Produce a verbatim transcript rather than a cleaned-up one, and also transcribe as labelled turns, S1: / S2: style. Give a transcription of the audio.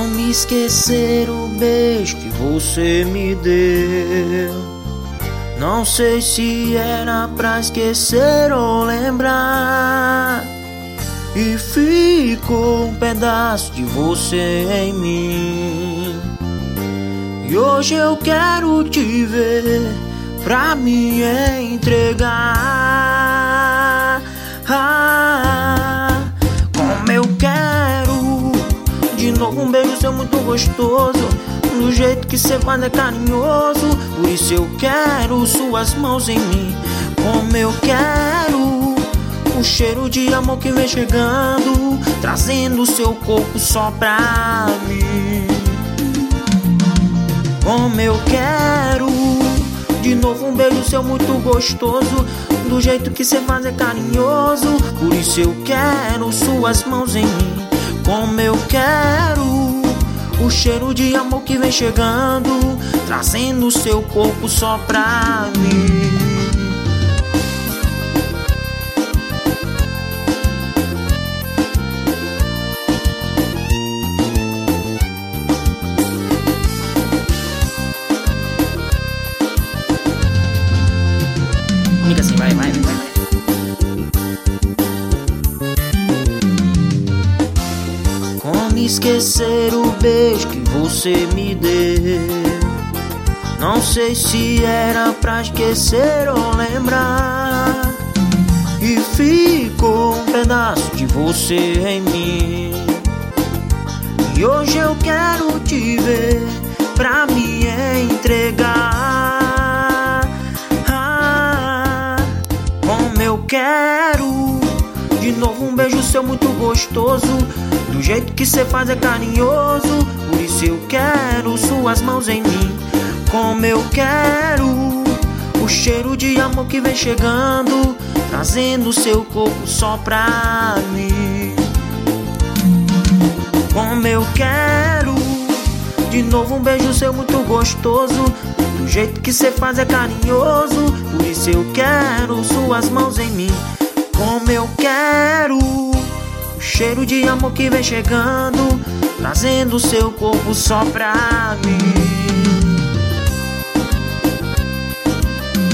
S1: Como esquecer o beijo que você me deu? Não sei se era pra esquecer ou lembrar, e ficou um pedaço de você em mim. E hoje eu quero te ver pra me entregar. Ah, como eu quero de novo um beijo seu muito gostoso, do jeito que cê faz é carinhoso. Por isso eu quero suas mãos em mim. Como eu quero o cheiro de amor que vem chegando, trazendo seu corpo só pra mim. Como eu quero de novo um beijo seu muito gostoso, do jeito que cê faz é carinhoso. Por isso eu quero suas mãos em mim. Como eu quero o cheiro de amor que vem chegando, trazendo seu corpo só pra mim.
S2: Comigo assim, vai, vai, vai, vai.
S1: Como esquecer o beijo que você me deu? Não sei se era pra esquecer ou lembrar, e ficou um pedaço de você em mim. E hoje eu quero te ver pra me entregar. Ah, como eu quero de novo um beijo seu muito gostoso, do jeito que cê faz é carinhoso. Por isso eu quero suas mãos em mim. Como eu quero o cheiro de amor que vem chegando, trazendo seu corpo só pra mim. Como eu quero de novo um beijo seu muito gostoso, do jeito que cê faz é carinhoso. Por isso eu quero suas mãos em mim. Como eu quero o cheiro de amor que vem chegando, trazendo seu corpo só pra mim.